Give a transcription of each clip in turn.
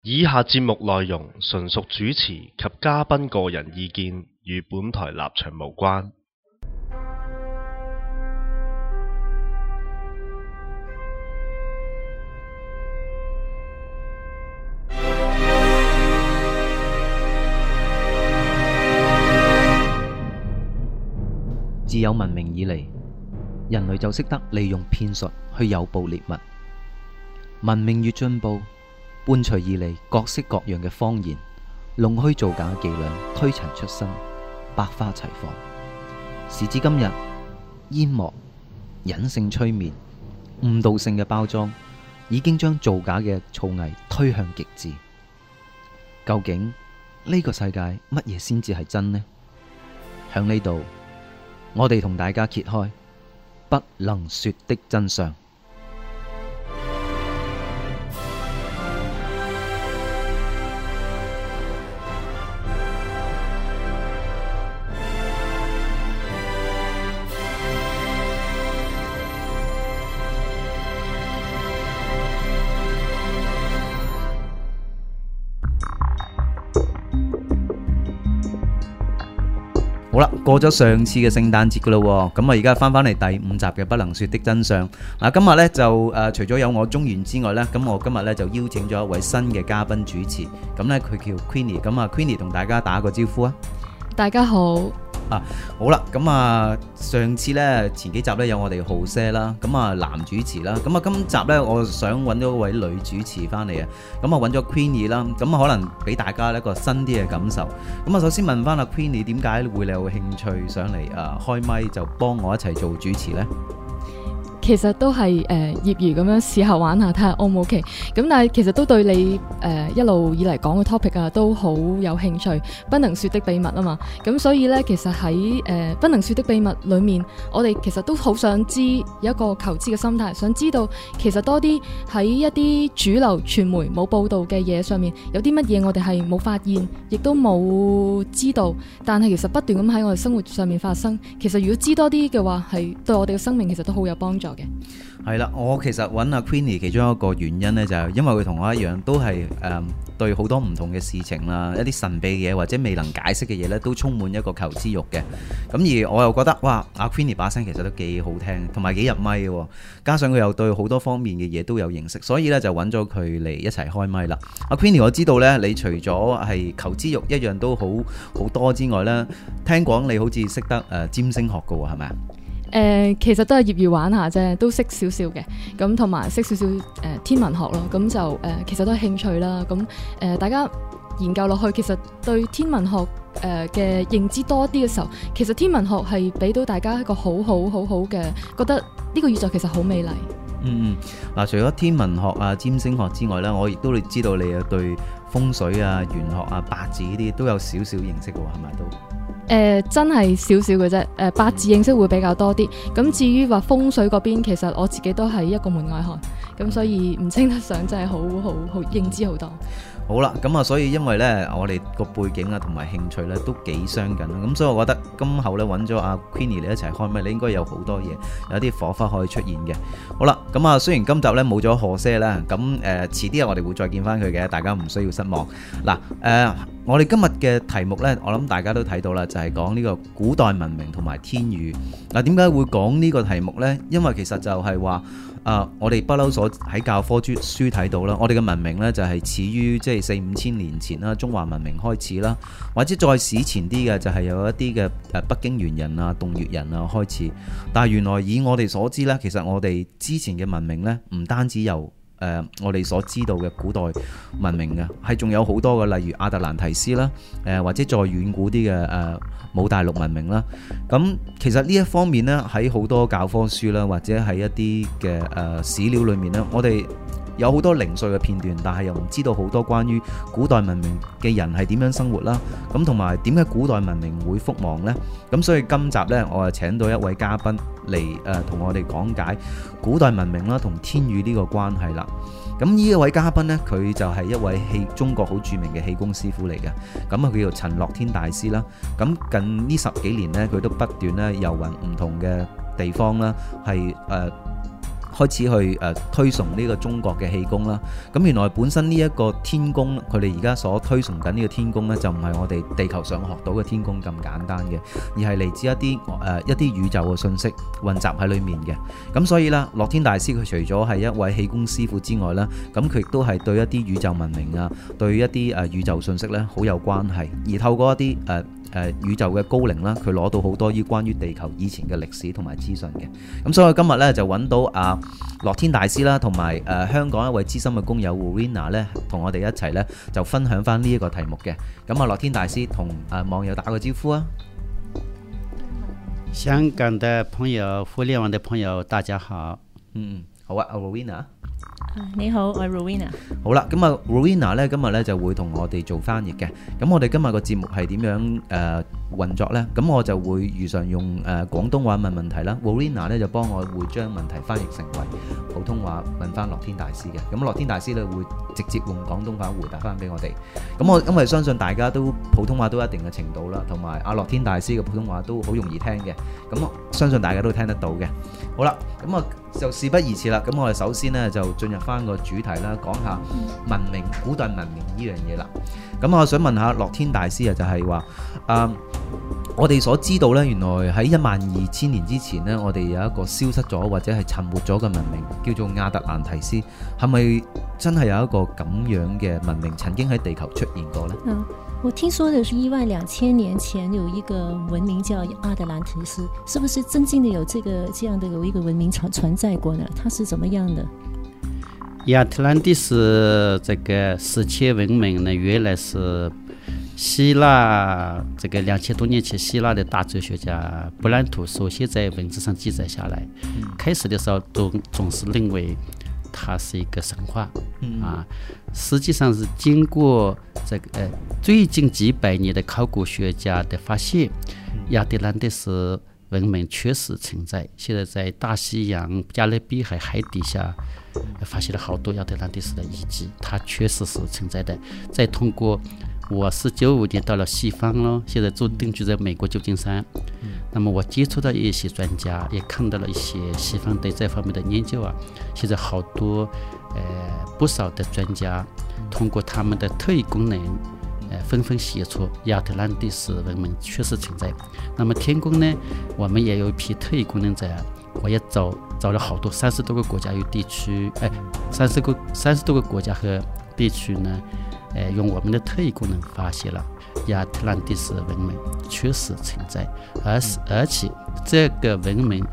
以下節目內容純屬主持及嘉賓個人意見，與本台立場無關。 自有文明以嚟，人類就識得利用騙術去誘捕獵物。文明越進步，伴隨而嚟各式各樣嘅謊言、弄虛造假伎倆推陳出新，百花齊放。時至今日，煙幕、隱性催眠、誤導性嘅包裝，已經將造假嘅造偽推向極致。究竟呢個世界乜嘢先至係真呢？響呢度，我哋同大家揭開不能說的真相。好啦，過咗上次嘅聖誕節噶啦，咁啊而家翻返嚟第5集嘅不能說的真相。嗱，今日呢就除咗有我中原之外呢，咁我今日呢就邀請咗一位新嘅嘉賓主持，咁呢佢叫 Queenie， 咁啊 Queenie 同大家打個招呼啊。 大家好。 好啦，咁啊上次呢前幾集呢有我哋浩些啦，咁啊男主持啦，咁啊今集呢我想揾咗一位女主持翻嚟啊，咁啊揾咗 Queenie 啦，咁啊可能俾大家一個新啲嘅感受。咁啊首先問翻阿 Queenie 點解會有興趣上嚟開咪就幫我一齊做主持呢？ 其實都係業餘咁樣試下玩下，睇下 O 唔 OK。咁但係其實都對你一路以嚟講嘅 topic 啊，都好有興趣。不能說的秘密啊嘛，咁所以呢，其實喺不能說的秘密裏面，我哋其實都好想知，有一個求知嘅心態，想知道其實多啲喺一啲主流傳媒冇報道嘅嘢上面，有啲乜嘢我哋係冇發現，亦都冇知道，但係其實不斷咁喺我哋生活上面發生。其實如果知多啲嘅話，係對我哋嘅生命其實都好有幫助。 係啦，我其實揾阿 Queenie 其中一個原因呢，就係因為佢同我一樣，都係對好多唔同嘅事情啦，一啲神秘嘅嘢或者未能解釋嘅嘢呢，都充滿一個求知欲嘅。咁而我又覺得，哇，阿 Queenie 把聲其實都幾好聽，同埋幾入咪嘅，加上佢又對好多方面嘅嘢都有認識，所以呢，就揾咗佢嚟一齊開咪啦。阿 Queenie， 我知道呢，你除咗係求知欲一樣都好多之外呢，聽講你好似識得占星學嘅喎，係咪啊？ 其實都係業餘玩下啫，都識少少嘅，咁同埋識少少天文學咯，咁就其實都係興趣啦。咁大家研究落去，其實對天文學嘅認知多啲嘅時候，其實天文學係俾到大家一個好嘅，覺得呢個宇宙其實好美麗。 嗱，除咗天文學啊、占星學之外呢，我亦都知道你有對風水啊、玄學啊、八字呢啲都有少少認識嘅喎，係咪都？ 真係少少嘅啫，八字認識會比較多啲。咁至於話風水嗰邊，其實我自己都係一個門外漢，咁所以唔稱得上真係好認知好多。 好啦，咁啊，所以因為呢，我哋個背景啊同埋興趣呢都幾相近，咁所以我覺得今後呢揾咗阿 Queenie 你一齊開咪，你應該有好多嘢，有啲火花可以出現嘅。好啦，咁啊，雖然今集呢冇咗浩些啦，咁遲啲我哋會再見翻佢嘅，大家唔需要失望。嗱，我哋今日嘅題目呢，我諗大家都睇到啦，就係講呢個古代文明同埋天宇。嗱，點解會講呢個題目呢？因為其實就係話，我哋不嬲所喺教科書睇到啦，我哋嘅文明呢，就係始於即係4-5千年前啦，中華文明開始啦，或者再史前啲嘅就係有一啲嘅北京猿人啊、洞穴人啊開始。但係原來以我哋所知呢，其實我哋之前嘅文明呢，唔單止由我哋所知道嘅古代文明嘅，係仲有好多嘅，例如亞特蘭提斯啦，或者再遠古啲嘅姆大陸文明啦。咁其實呢一方面呢，喺好多教科書啦，或者喺一啲嘅史料裏面呢，我哋有好多零碎嘅片段，但係又唔知道好多關於古代文明嘅人係點樣生活啦。咁同埋點解古代文明會覆亡呢？咁所以今集呢，我就請到一位嘉賓嚟同我哋講解古代文明啦同天宇呢個關係啦。咁呢一位嘉賓呢，佢就係一位中國好著名嘅氣功師傅嚟嘅。咁啊，佢叫陳樂天大師啦。咁近呢10幾年呢，佢都不斷咧遊雲唔同嘅地方啦，係開始去推崇呢個中國嘅氣功啦。咁原來本身呢一個天宮，佢哋而家所推崇緊呢個天宮呢，就唔係我哋地球上學到嘅天宮咁簡單嘅，而係嚟自一啲宇宙嘅信息混雜喺裏面嘅。咁所以呢，樂天大師佢除咗係一位氣功師傅之外呢，咁佢亦都係對一啲宇宙文明啊，對一啲宇宙信息呢好有關係，而透過一啲宇宙嘅高靈啦，佢攞到好多關於地球以前嘅歷史同埋資訊嘅。咁所以今日咧就揾到樂天大師啦，同埋香港一位資深嘅工友 Rowena 咧，同我哋一齊咧就分享翻呢一個題目嘅。咁樂天大師同網友打個招呼啊！ 香港的朋友、互聯網的朋友，大家好。 好啊 ，Rowena。 你好，我係 Rowena。 好啦，咁Rowena 咧今日咧就會同我哋做翻譯嘅。咁我哋今日個節目係點樣運作呢？咁我就會如常用廣東話問問題啦。Rowena 咧就幫我會將問題翻譯成為普通話問翻樂天大師嘅。咁樂天大師咧會直接用廣東話回答翻俾我哋。咁我因為相信大家都普通話都一定嘅程度啦，同埋樂天大師嘅普通話都好容易聽嘅。咁相信大家都聽得到嘅。好啦，咁就事不宜遲啦。咁我哋首先呢，就進入翻個主題啦，講下文明、古代文明呢樣嘢啦。咁我想問下樂天大師啊，就係話我哋所知道呢，原來喺12000年之前呢，我哋有一個消失咗或者係沉沒咗嘅文明，叫做亞特蘭提斯。係咪真係有一個咁樣嘅文明曾經喺地球出現過呢？ 我聽說的是12000年前有一個文明叫阿特蘭提斯，是不是真正的有這樣的有一個文明存在過呢？它是怎麼樣的？ 亞特蘭蒂斯這個世界文明呢，原來是希臘這個2000多年前希臘的大哲學家柏蘭圖首先在文字上記載下來。開始的時候總是認為它是一個神話實際上是經過這個最近幾百年的考古學家的發現，亞特蘭蒂斯文明確實存在。現在在大西洋加勒比海海底下發現了好多亞特蘭蒂斯的遺跡，它確實是存在的。再通過我是95年到了西方了，現在就定居在美國舊金山。那麼我接觸到一些專家，也看到了一些西方對這方面的研究現在好多不少的專家通過他們的特異功能紛紛寫出亞特蘭蒂斯文明確實存在。那麼天宮呢，我們也有一批特異功能者，我也找了好多30多個國家與地區30多個國家和地區呢，用我們的特異功能發現了亞特蘭蒂斯文明確實存在，而且這個文明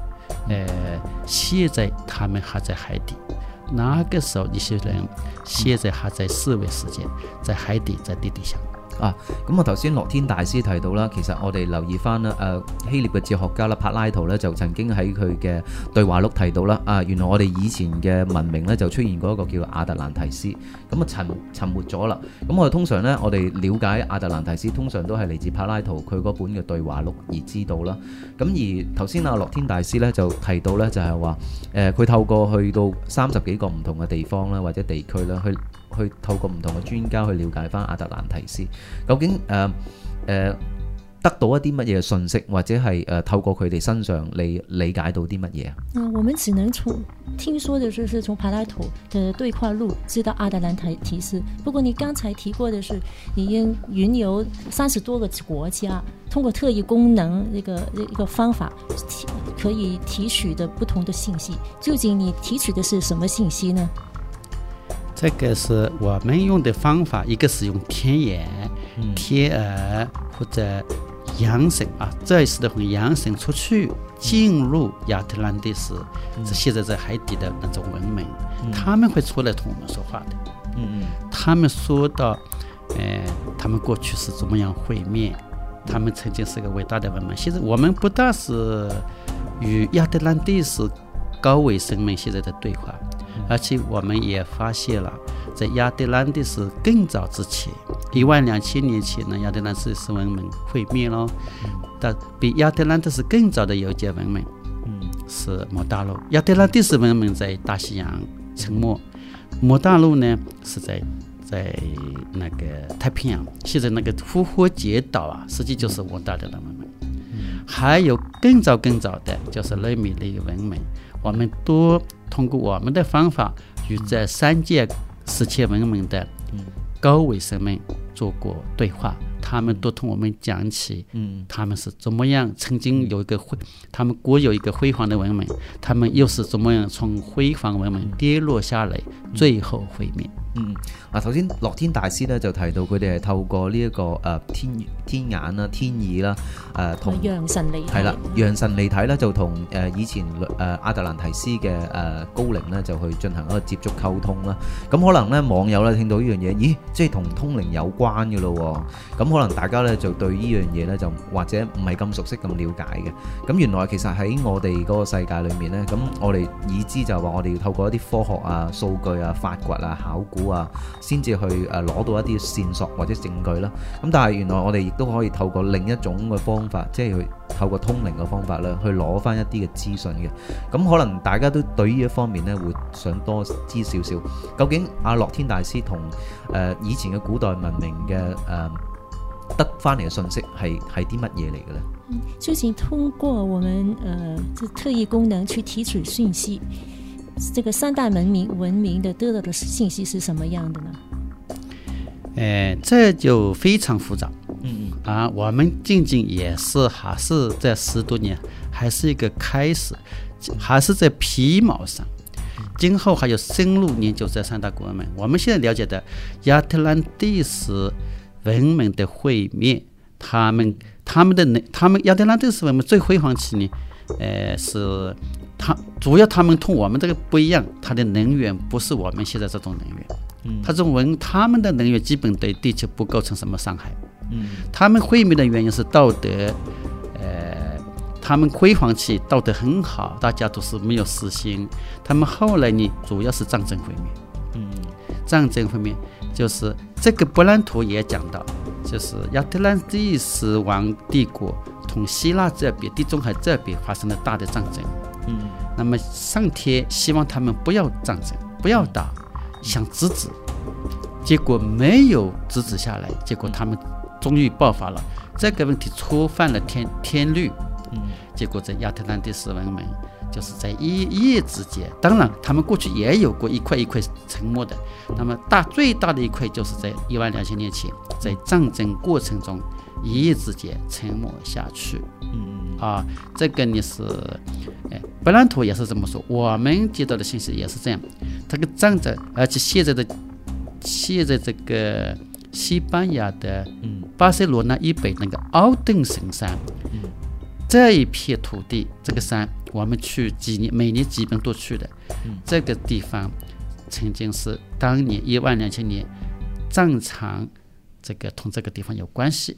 現在他們還在海底。那個時候一些人現在還在4維世界，在海底，在地底下。 咁頭先樂天大師提到啦，其實我哋留意翻啦，希臘嘅哲學家啦，柏拉圖咧就曾經喺佢嘅對話錄提到啦，原來我哋以前嘅文明咧就出現過一個叫亞特蘭提斯，咁沉沒咗啦。咁我哋通常咧，我哋了解亞特蘭提斯通常都係嚟自柏拉圖佢嗰本嘅對話錄而知道啦。咁而頭先樂天大師咧就提到咧，就係話佢透過去到30幾個唔同嘅地方啦，或者地區啦，去透過唔同嘅專家去了解翻亞特蘭提斯，究竟得到一啲乜嘢信息，或者係透過佢哋身上理解到啲乜嘢我們只能聽說的是從柏拉圖的對話錄知道阿特蘭提斯。不過你剛才提過的是，你雲遊30多個國家，通過特異功能一個方法可以提取的不同的信息。究竟你提取的是什麼信息呢？ 這個是我們用的方法，一個是用天眼、天耳或者陽神這是的從陽神出去進入亞特蘭蒂斯，現在在海底的那種文明，他們會出來同我們說話的。他們說到他們過去是怎麼樣毀滅，他們曾經是個偉大的文明。現在我們不但是與亞特蘭蒂斯高維生命現在的對話，而且我們也發現了在亞特蘭蒂斯更早之前12000年前呢，亞特蘭蒂斯文明毀滅了。但比亞特蘭蒂斯更早的有一件文明是摩大陸。亞特蘭蒂斯文明在大西洋沉沒，摩大陸呢是在那個太平洋。現在那個復活節島實際就是摩大陸的文明。 还有更早的就是雷米利文明，我们都通过我们的方法与这3届世界文明的高位生们做过对话，他们都同我们讲起，他们是怎么样曾经有一个他们国有一个辉煌的文明，他们又是怎么样從輝煌文明跌落下嚟，最後毀滅。 頭先樂天大師咧就提到佢哋係透過呢一個天眼啦、天意啦，同陽神離體係啦，陽神離體咧就同以前亞特蘭提斯嘅高靈咧就去進行一個接觸溝通啦。咁可能咧網友咧聽到呢樣嘢，咦，即係同通靈有關嘅咯喎。咁可能大家咧就對呢樣嘢咧就或者唔係咁熟悉咁了解嘅。咁原來其實喺我哋嗰個世界裏面咧，咁我哋已知就話我哋要透過一啲科學啊、數據啊、發掘啊、考古啊，先至去攞到一啲線索或者證據啦。咁但係原來我哋亦都可以透過另一種嘅方法，即係去透過通靈嘅方法咧，去攞翻一啲嘅資訊嘅。咁可能大家都對呢一方面咧會想多知少少。究竟阿樂天大師同以前嘅古代文明嘅得翻嚟嘅信息係啲乜嘢嚟嘅咧？ 究竟通過我們這特異功能去提取訊息，這個3大文明的得到的信息是什麼樣的呢？ 這就非常複雜。我們僅僅也是還是這10多年，還是一個開始，還是在皮毛上。今後還有深入研究這3大文明。我們現在了解的亞特蘭蒂斯文明的毀滅，他們亞特蘭蒂斯文明最輝煌期呢，是主要他們同我們這個不一樣，它的能源不是我們現在這種能源，他們的能源基本對地球不構成什麼傷害。他們毀滅的原因是道德，他們輝煌期道德很好，大家都是沒有私心。他們後來呢，主要是戰爭毀滅。戰爭毀滅就是這個柏蘭圖也講到，就是亞特蘭蒂斯王帝國同希臘這邊、地中海這邊發生了大的戰爭。那麼上天希望他們不要戰爭，不要打，想制止，結果沒有制止下來，結果他們終於爆發了。這個問題觸犯了天律，結果在亞特蘭蒂斯文明就是在一夜之間，當然他們過去也有過一塊一塊沉沒的，那麼最大的一塊就是在12000年前，在戰爭過程中一夜之間沉沒下去。這個呢是柏蘭圖也是這麼說，我們接到的信息也是這樣。這個戰爭，而且現在這個西班牙的巴塞羅那以北那個奧登神山，這一片土地，這個山我們去每年基本都去的。這個地方曾經是當年12000年戰場，這個同這個地方有關係。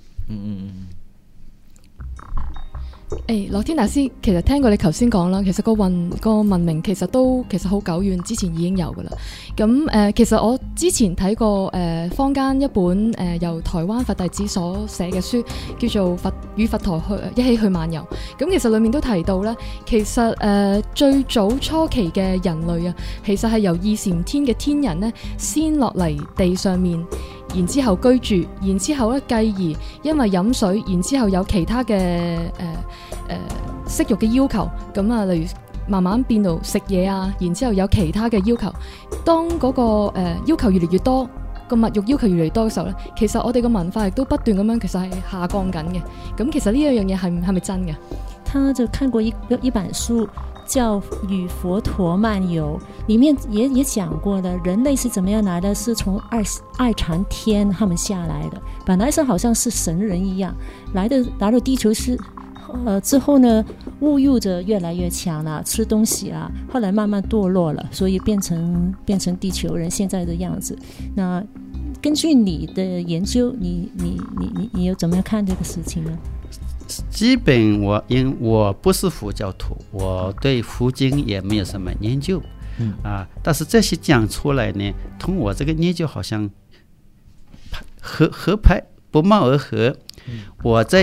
樂天大師，其實聽過你頭先講啦，其實個文明其實好久遠之前已經有噶啦。咁其實我之前睇過坊間一本由台灣佛弟子所寫嘅書，叫做《與佛陀一起去漫遊》。咁其實裡面都提到咧，其實最早初期嘅人類啊，其實係由二禪天嘅天人咧先落嚟地上面，然之後居住，然之後咧繼而因為飲水，然之後有其他嘅色欲嘅要求，咁啊，例如慢慢變到食嘢啊，然之後有其他嘅要求。當嗰個要求越嚟越多，個物欲要求越嚟越多嘅時候咧，其實我哋個文化亦都不斷咁樣，其實係下降緊嘅。咁其實呢樣嘢係咪真嘅？ 他就看過一本書叫《與佛陀漫遊》，裡面也講過了，人類是怎麼樣來的，是從二禪天他們下來的，本來是好像是神人一樣，來到地球是之後呢，物欲着越來越強了，吃東西啊，後來慢慢墮落了，所以變成地球人現在的樣子。那根據你的研究，你有怎麼樣看這個事情呢？ 基本我不是佛教徒，我對佛經也沒有什麼研究，但是這些講出來呢，同我這個研究好像合拍，不謀而合。我在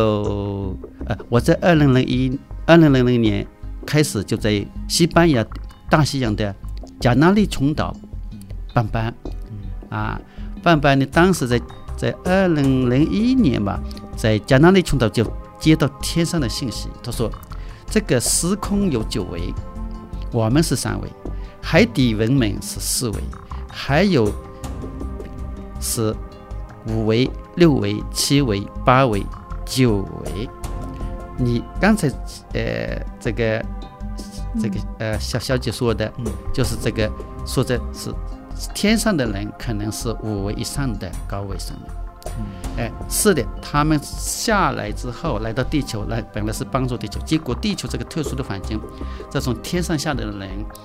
2000年開始就在西班牙大西洋的加那利群島辦班，辦班呢，當時在2001年吧，在加那利群島接到天上的信息，他说这个时空有9维，我们是3维，海底文明是4维，还有是5维、6维、7维、8维、9维。你刚才这个小姐说的，就是这个说的是天上的人可能是5维以上的高维生命。是的，他们下来之后来到地球，本来是帮助地球，结果地球这个特殊的环境，这种天上下来的人，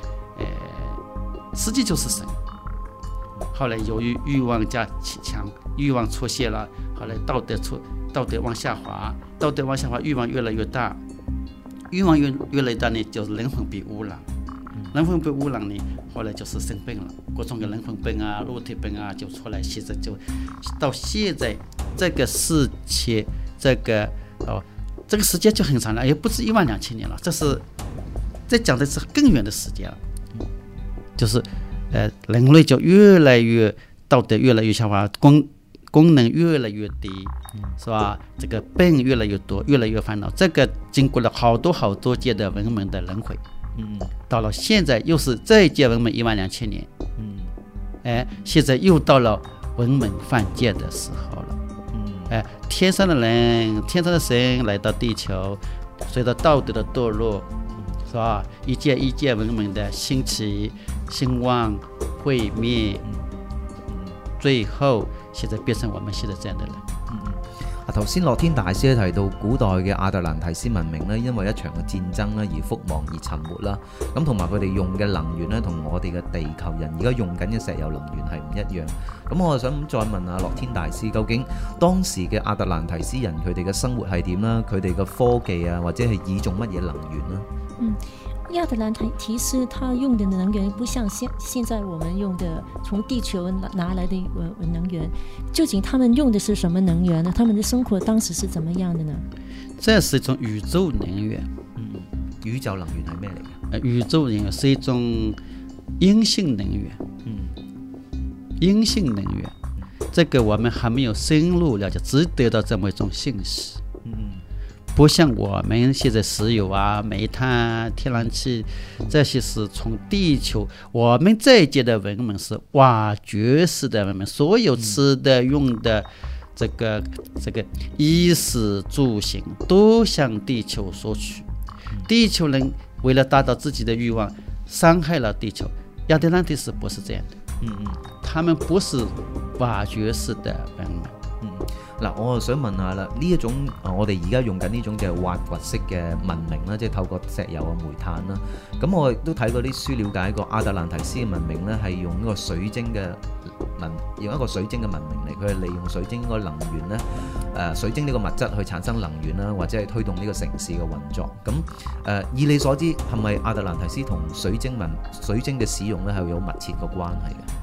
实际就是神。后来由于欲望加强，欲望出现了，后来道德往下滑，欲望越来越大，欲望越来越大呢，就是灵魂被污染。灵魂被污染呢，后来就是生病了，各种的灵魂病啊、肉体病啊就出来。现在就到现在这个世界，这个时间就很长了，也不止12000年了。这是在讲的是更远的时间了，就是人类就越来越道德越来越下滑，功能越来越低，是吧？这个病越来越多，越来越烦恼。这个经过了好多届的文明的轮回。到了现在又是这一届文明12000年，现在又到了文明犯界的时候了。天上的人，天上的神来到地球，随着道德的堕落，是吧？一届文明的兴起、兴旺、毁灭，最後現在變成我們現在這樣的人。 頭先樂天大師提到古代嘅亞特蘭提斯文明咧，因為一場嘅戰爭咧而覆亡而沉沒啦。咁同埋佢哋用嘅能源咧，同我哋嘅地球人而家用緊嘅石油能源係唔一樣。咁我就想再問下樂天大師，究竟當時嘅亞特蘭提斯人佢哋嘅生活係點啦？佢哋嘅科技啊，或者係倚重乜嘢能源呢？ 亚特兰提斯他用的能源不像现在我们用的从地球拿来的能源，究竟他们用的是什么能源呢？他们的生活当时是怎么样的呢？ 这是一种宇宙能源。 宇宙能源係咩嚟嘅？ 宇宙能源是一種陰性能源。陰性能源，這個我們還沒有深入了解，只得到這麼一種信息。不像我們現在石油啊、煤炭、天然氣，這些是從地球。我們這一屆的文明是挖掘式的文明，所有吃的、用的，這個衣食住行都向地球索取。地球人為了達到自己的慾望，傷害了地球。亞特蘭蒂斯不是這樣的，他們不是挖掘式的文明。 嗱，我就想問下啦，呢一種我哋而家用緊呢種嘅挖掘式嘅文明啦，即係透過石油啊、煤炭啦。咁我亦都睇過啲書了解過亞特蘭提斯嘅文明咧，係用一個水晶嘅文明嚟，佢係利用水晶嗰個能源咧，水晶呢個物質去產生能源啦，或者係推動呢個城市嘅運作。咁以你所知，係咪亞特蘭提斯同水晶嘅使用咧係有密切嘅關係嘅？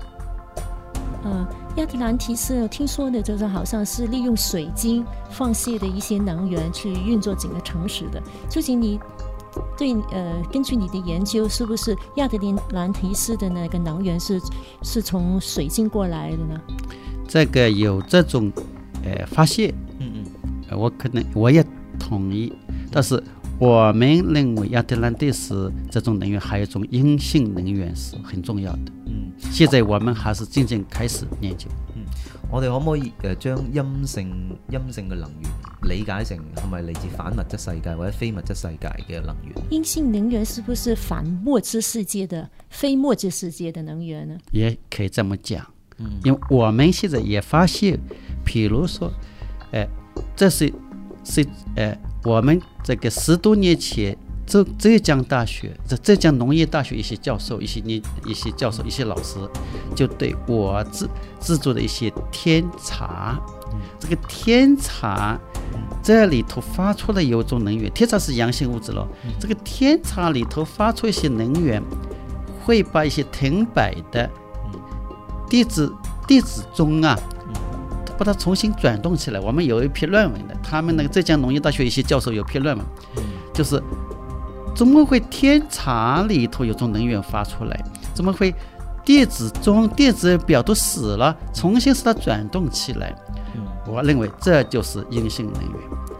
亞特蘭提斯聽說的就是好像是利用水晶放泄的一些能源去運作整個城市的。究竟你對根據你的研究，是不是亞特蘭提斯的那個能源是從水晶過來的呢？ 這個有這種發現，我也同意，但是我們認為亞特蘭蒂斯這種能源還有一種陰性能源是很重要的。現在我們還是漸漸開始研究。 我哋可唔可以將陰性嘅能源理解成係咪嚟自反物質世界或者非物質世界嘅能源？ 陰性能源是不是反物質世界的、非物質世界的能源呢？ 也可以這麼講。因為我們現在也發現，譬如說，這是我們這個10多年前浙江大學、浙江農業大學一些教授、一些老師，就對我製作的一些天茶，這個天茶這裡頭發出的有一種能源，天茶是陽性物質咯。這個天茶裡頭發出一些能源，會把一些停擺的電子鐘啊，把它重新轉動起來。我們有一篇論文的，他們那個浙江農業大學一些教授有篇論文，就是怎麼會天茶裡頭有種能源發出來，怎麼會電子鐘、電子錶都死了，重新使它轉動起來。我認為這就是陰性能源。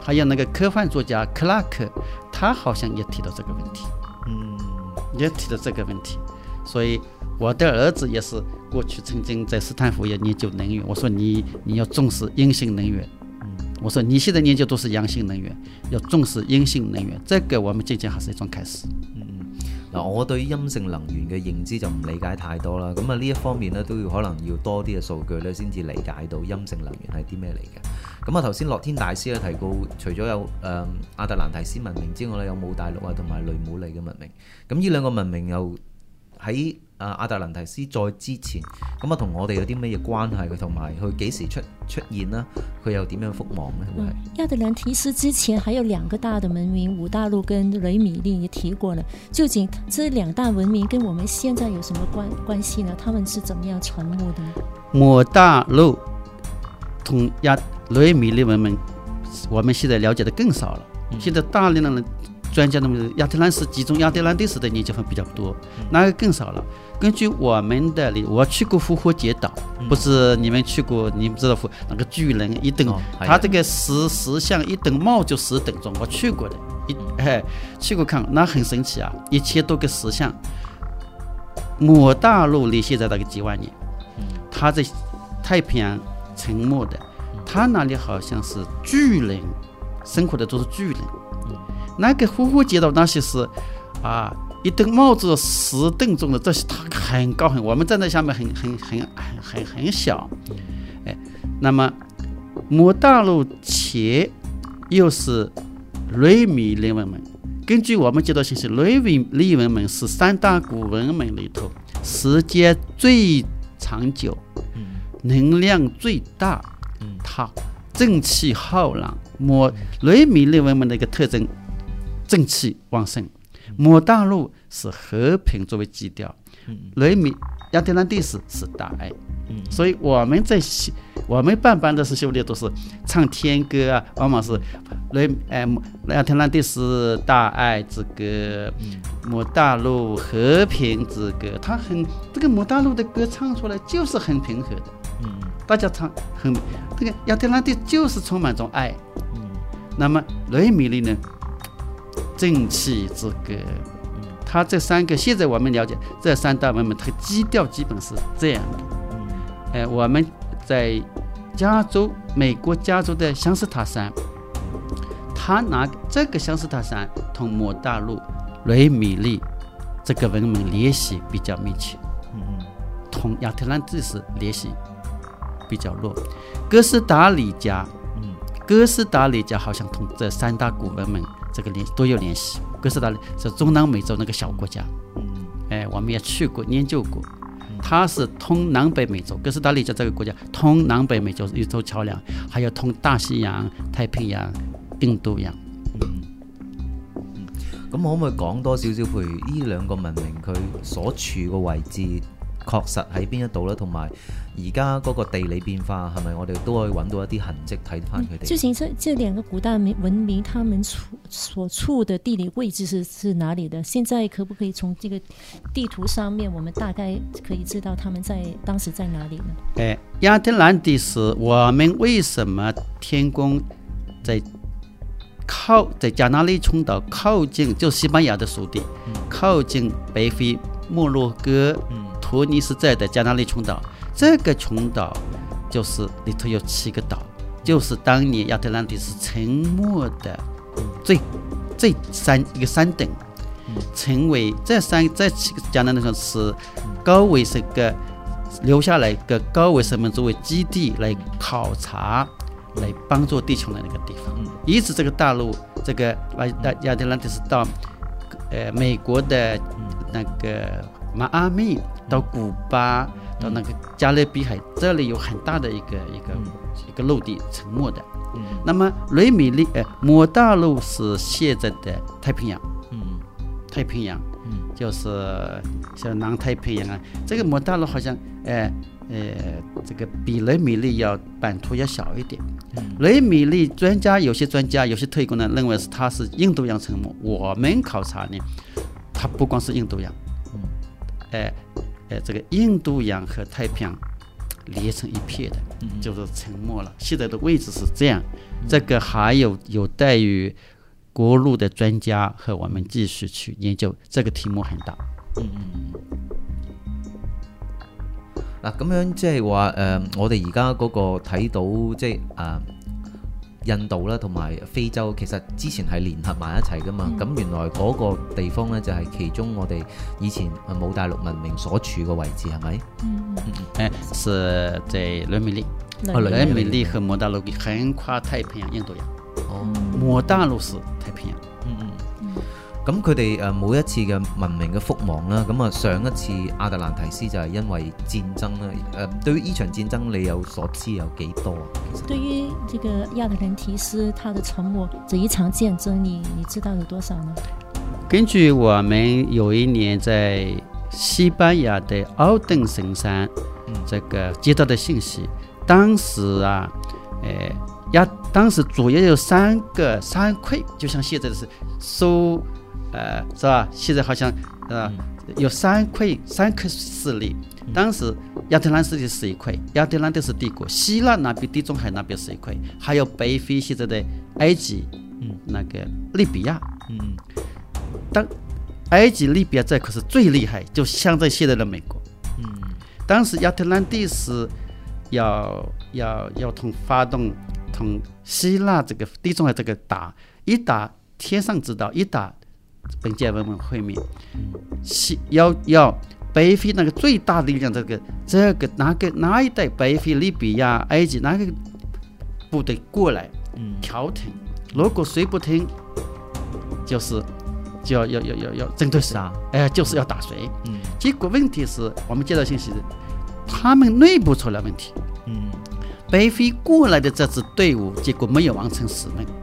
还有那个科幻作家克拉克，他好像也提到这个问题，也提到这个问题。所以我的儿子也是过去曾经在斯坦福也研究能源，我说你要重视阴性能源，我说你现在研究都是阳性能源，要重視陰性能源，這個我們漸漸還是一種開始。 嗱，我對陰性能源嘅認知就唔理解太多啦，咁啊呢一方面咧都要可能要多啲嘅數據咧先至理解到陰性能源係啲咩嚟嘅。咁啊頭先樂天大師咧提到，除咗有亞特蘭提斯文明之外咧，有姆大陸啊同埋雷姆利嘅文明，咁呢兩個文明又喺亞特蘭提斯再之前，咁啊同我哋有啲咩嘢關係？佢同埋佢幾時出現啦？佢又點樣覆亡呢？ 亞特蘭提斯之前還有兩個大的文明，姆大陸跟雷米利也提過了。究竟這兩大文明跟我們現在有什麼關係呢？他們是怎麼樣傳播的呢？ 姆大陸同雷米利文明，我們現在了解的更少了。現在大量的專家認為亞特蘭蒂斯集中亞特蘭蒂斯的研究比較多，那個更少了。根據我們的我去過復活節島，不是你們去過，你們知道那個巨人一等，他這個石像一等帽就10等鐘，我去過的，去過看，那很神奇啊，1000多個石像。姆大陸離現在大概幾萬年，他在太平洋沉沒的，他那裡好像是巨人，生活的都是巨人。那個復活節島那些是一頂帽子10等鐘的，這是它很高很，我們站在下面很小。那麼姆大陸前又是雷米利文明，根據我們接到信息，雷米利文明是3大古文明裡頭時間最長久，能量最大，它正氣浩然。雷米利文明的一個特徵，正氣旺盛。姆大陸是和平作為基調，亞特蘭蒂斯是大愛，所以我們辦班的是修煉都是唱天歌啊，往往是亞特蘭蒂斯大愛之歌，姆大陸和平之歌，這個姆大陸的歌唱出來就是很平和的，大家唱這個亞特蘭蒂斯就是充滿種愛，那麼雷米利呢？正氣之歌，它這3個現在我們了解這3大文明，它基調基本是這樣的。我們在加州，美國加州的香斯塔山，它拿這個香斯塔山同姆大陸雷米利這個文明聯繫比較密切，同亞特蘭蒂斯聯繫比較弱。哥斯達黎加好像同這3大古文明這個都有聯繫。哥斯達黎是中南美洲那個小國家，我們也去過研究過，它是通南北美洲，哥斯達黎加這個國家通南北美洲一座橋梁，還有通大西洋、太平洋、印度洋。 咁可唔可以講多少少，譬如呢兩個文明佢所處個位置確實喺邊一度咧，同埋而家嗰個地理變化係咪我哋都可以揾到一啲痕跡睇翻佢哋？ 究竟這兩個古代文明，他們所處的地理位置是哪裡的？現在可不可以從這個地圖上面，我們大概可以知道他們當時在哪裡呢？ 亞特蘭蒂斯，我們為什麼天宮在加那利群島靠近，就西班牙的屬地，靠近北非摩洛哥、突尼斯在的加那利群島，這個群島就是裡頭有7個島，就是當年亞特蘭蒂斯沉沒的一個山頂，成為這7個加那利群島是高維生個留下來個高維生們作為基地來考察，來幫助地球的那個地方，一直這個大陸，這個亞特蘭蒂斯到美國的那個邁阿密，到古巴，到那個加勒比海，這裡有很大的一個陸地沉沒的。那麼雷米利姆大陸是現在的太平洋，太平洋就是像南太平洋啊，這個姆大陸好像這個比雷米利要版圖要小一點。雷米利有些專家有些推廣呢認為是它是印度洋沉沒，我們考察呢它不光是印度洋，這個印度洋和太平洋裂成一片的，就是沉没了。现在的位置是这样，这个还有待於國路的專家和我們繼續去研究，這個題目很大。 嗱，咁樣即係話我哋而家嗰個睇到即係印度啦，同埋非洲其實之前係聯合埋一齊噶嘛。咁原來嗰個地方呢，就係其中我哋以前冇大陸文明所處嘅位置，係咪？ 是在倫美利，倫美利和摩大陸橫跨太平洋印度洋。摩大陸是太平洋。 咁佢哋每一次嘅文明嘅覆亡啦，咁上一次亞特蘭提斯就係因為戰爭啦。對於呢場戰爭你有所知有幾多？ 對於這個亞特蘭提斯它的沉沒這一場戰爭你知道有多少呢？ 根據我們有一年在西班牙的奧登神山這個接到的信息，當時當時主要有三個山塊，就像現在的是是吧？現在好像有三顆勢力。當時亞特蘭蒂斯是一塊，亞特蘭蒂斯帝國，希臘那邊地中海那邊是一塊，還有北非現在的埃及，那個利比亞。當埃及利比亞這塊是最厲害，就像在現在的美國。當時亞特蘭蒂斯要發動同希臘這個地中海這個一打天上之道，一打本屆文明會面，要北非那個最大的力量，這個哪一帶北非利比亞埃及哪個部隊過來調停，如果誰不聽就要針對誰，就是要打誰。結果問題是我們接到信息，他們內部出了問題。北非過來的這支隊伍結果沒有完成使命。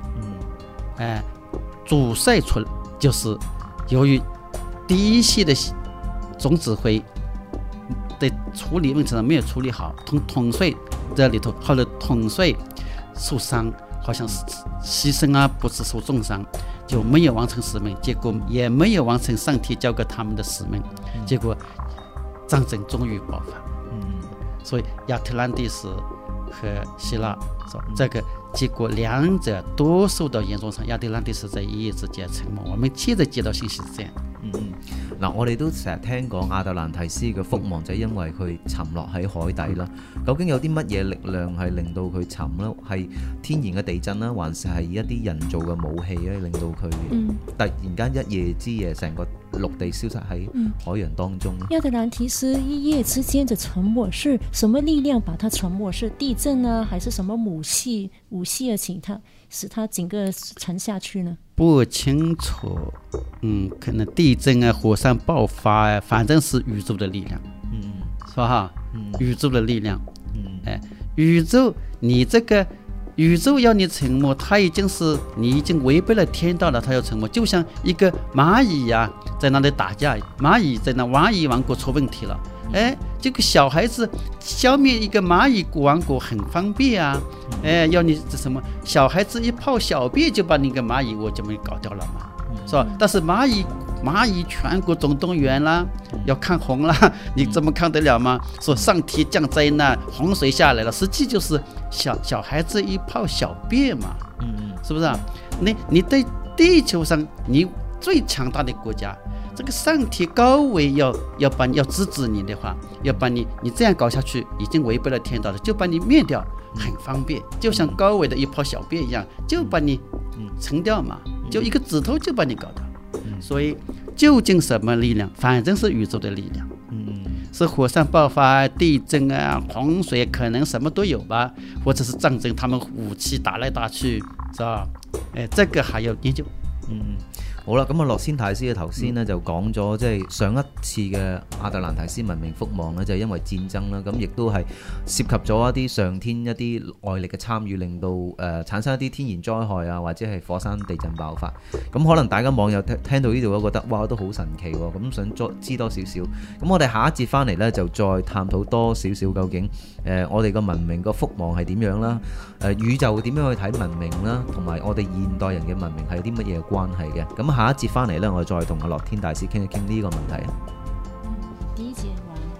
主帥出就是由於第一線的總指揮的處理問題上沒有處理好，統帥這裡頭後來統帥受傷，好像是犧牲啊，不是受重傷，就沒有完成使命，結果也沒有完成上天交給他們的使命，結果戰爭終於爆發。所以亞特蘭蒂斯和希臘這個結果兩者都受到嚴重傷，亞特蘭蒂斯在一夜之間沉沒。我們現在接到信息是這樣。 嗱，我哋都成日聽講亞特蘭提斯嘅覆亡就係因為佢沉落喺海底啦。究竟有啲乜嘢力量係令到佢沉呢？係天然嘅地震啦，還是係一啲人造嘅武器咧，令到佢突然間一夜之夜成個陸地消失喺海洋當中？ 亞特蘭提斯一夜之間的沉沒是什麼力量把它沉沒？是地震呢，還是什麼武器而使它整個沉下去呢？ 不清楚，可能地震啊，火山爆發啊，反正是宇宙的力量，是吧哈？宇宙的力量，宇宙，你這個宇宙要你沉沒，你已經違背了天道了，它要沉沒，就像一個螞蟻啊，在那裡打架，螞蟻王國出問題了，這個小孩子消滅一個螞蟻王國很方便啊，要你什麼小孩子一泡小便就把那個螞蟻我就沒搞掉了嘛，是吧？但是螞蟻全國總動員啦，要抗洪啦，你怎麼抗得了嗎？說上天降災難，洪水下來了，實際就是小孩子一泡小便嘛，是不是啊？你在地球上你最強大的國家，這個上天高位要制止你的話，要把你這樣搞下去已經違背了天道了，就把你滅掉很方便，就像高位的一泡小便一樣，就把你沉掉嘛，就一個指頭就把你搞掉。所以究竟什麼力量？反正是宇宙的力量，是火山爆發、地震啊、洪水，可能什麼都有吧，或者是戰爭，他們武器打來打去，是吧？這個還要研究。 好啦，咁啊，洛先太師嘅頭先呢就講咗，即係上一次嘅亞特蘭提斯文明覆亡呢，就係因為戰爭啦，咁亦都係涉及咗一啲上天一啲外力嘅參與，令到產生一啲天然災害啊，或者係火山地震爆發。咁可能大家網友聽到呢度都覺得哇，都好神奇喎，咁想知多少少。咁我哋下一節翻嚟呢，就再探討多少少究竟我哋個文明個覆亡係點樣啦？宇宙點樣去睇文明啦？同埋我哋現代人嘅文明係有啲乜嘢關係嘅？咁下一節翻嚟呢，我再同阿樂天大師傾一傾呢個問題。